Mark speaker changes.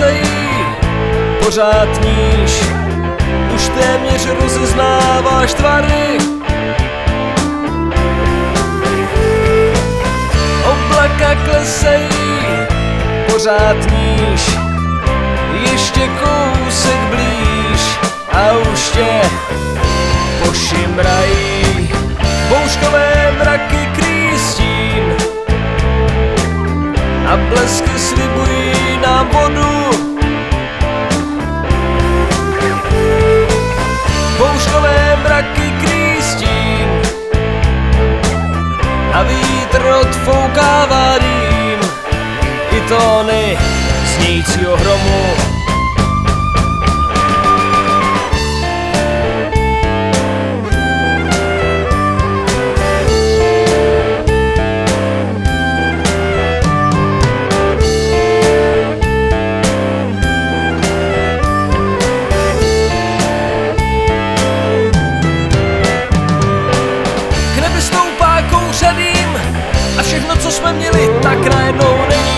Speaker 1: klesají, pořád níž, už téměř rozeznáváš tvary. Oblaka klesají, pořád níž, ještě kousek blíž a už tě pošimrají. Bouřkové mraky kryjí stín a blesky slibují nám vodu. Bouřkové mraky kryjí stín a vítr odfoukává dým i tóny znějícího hromu. A všechno, co jsme měli, tak najednou není.